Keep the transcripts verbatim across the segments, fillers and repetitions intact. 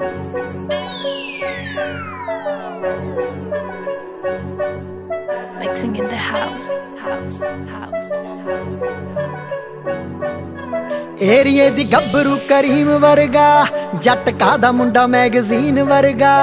Mixing in the house, house, house, house, house. ਏਰੀਏ ਦੀ ਗੱਭਰੂ cream ਵਰਗਾ, ਜੱਟਕਾ ਦਾ ਮੁੰਡਾ ਮੈਗਜ਼ੀਨ ਵਰਗਾ।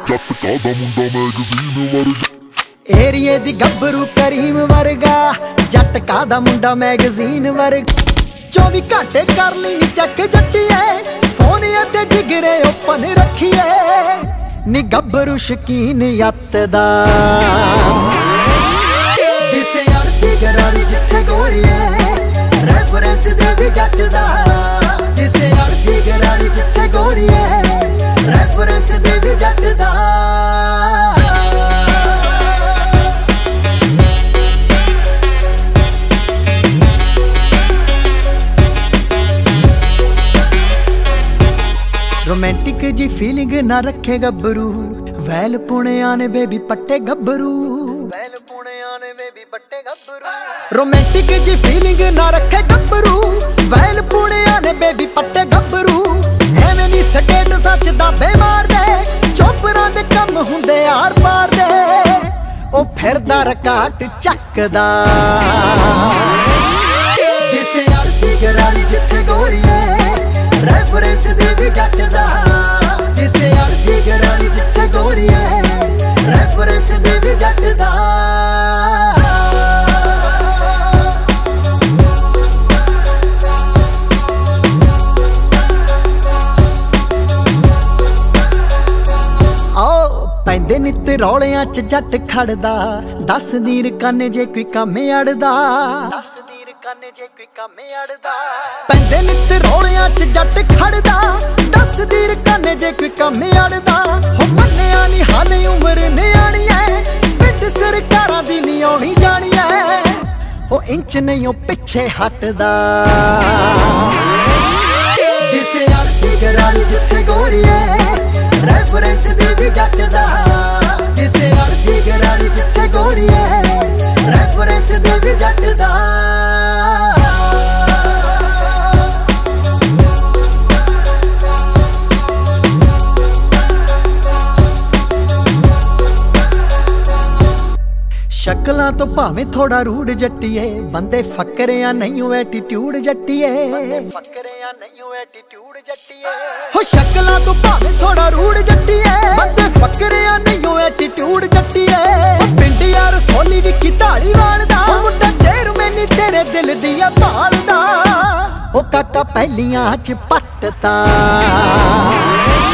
ਏਰੀਏ ਦੀ ਗੱਭਰੂ ਕਰੀਮ ਵਰਗਾ, ਜੱਟਕਾ ਦਾ ਮੁੰਡਾ ਮੈਗਜ਼ੀਨ ਵਰਗਾ। ਚੌਵੀ ਘੰਟੇ ਕਰ ਲਈ ਨੀ ਚੱਕ ਜੱਟੀਏ, ਫੋਨ ਅਤੇ ਜਿਗਰੇ ਓਪਨ ਰੱਖੀਏ। ਨੀ ਗੱਭਰੂ ਸ਼ਕੀਨ ਅੱਤ ਦਾ, ਕਿਸੇ ਅੜਤੀ ਗਰਾਰੀ ਜਿੱਥੇ ਗੋਰੀਏ, ਰੈਫਰੈਂਸ ਦੇ ਦੀ ਜੱਟ ਦਾ। ਕਿਸੇ ਅੜਤੀ ਗਰਾਰੀ ਜਿੱਥੇ ਗੋਰੀਏ, ਰੈਫਰੈਂਸ ਦੇ ਦੀ ਜੱਟ ਦਾ। रोमांटिक जी फीलिंग ना रखे गब्बरू, वैल पुणिया ने बेबी पट्टे गब्बरू। वैल पुणिया ने बेबी पट्टे गब्बरू। रोमांटिक जी फीलिंग ना रखे गब्बरू, वैल पुणिया ने बेबी पट्टे गब्बरू। एवें नी स्टेट सच दा बेमार दे, चोपरां दे कम हुंदे आर पार दे। ओ फिरदा रकाट चकदा, किसे अड़ती गरारी जिथे गोरीए, रैफरेंस दे दी जट दा। किसे अड़ती गरारी जिथे गोरीए, रैफरेंस दे दी जट दा। आओ पैंदे नित रौलियां च जट खड़दा, दस दीर काने जे कोई काम अड़दा। दस दीर काने जे कोई काम अड़दा। पैंदे नित रौलियां च जट खड़दा, दस दीर काने जे कोई काम अड़दा। हो मन्निया नी हाले उम्र नियाणी ऐ, पिंड सरकारां दी नी आउणी जाणी ऐ। हो इंच नहीं ओ पिछे हटदा, किसे अड़ती गरारी जिथे गोरीए, रैफरेंस दे दी जट दा। किसे अड़ती गरारी जिथे गोरीए, रैफरेंस दे दी जट दा। शक्लां तो भावें थोड़ा रूड जट्टीए, बंदे फकरिया नहीं एटीट्यूड जट्टीए। फकरिया नहीं एटीट्यूड जट्टीए। हो शक्लां तो भावें थोड़ा रूड जट्टीए, बंदे फकरिया नहीं एटीट्यूड जट्टीए। पिंड यार सोली विकी धालीवाल दा, मुंडा चेयरमैन तेरे दिल दिया भालदा। ओ काका पहलियां च पट्टदा।